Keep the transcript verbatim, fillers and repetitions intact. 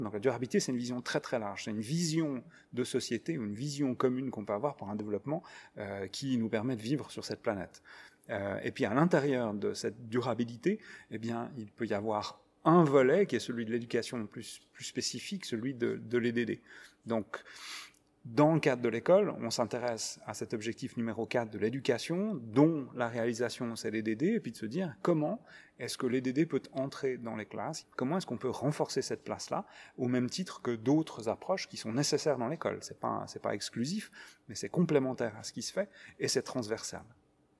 Donc la durabilité, c'est une vision très très large. C'est une vision de société, ou une vision commune qu'on peut avoir pour un développement euh, qui nous permet de vivre sur cette planète. Euh, et puis à l'intérieur de cette durabilité, eh bien, il peut y avoir un volet qui est celui de l'éducation plus, plus spécifique, celui de, de l'E D D. Donc, dans le cadre de l'école, on s'intéresse à cet objectif numéro quatre de l'éducation, dont la réalisation, c'est l'E D D, et puis de se dire comment est-ce que l'E D D peut entrer dans les classes, comment est-ce qu'on peut renforcer cette place-là, au même titre que d'autres approches qui sont nécessaires dans l'école. C'est pas, c'est pas exclusif, mais c'est complémentaire à ce qui se fait, et c'est transversal.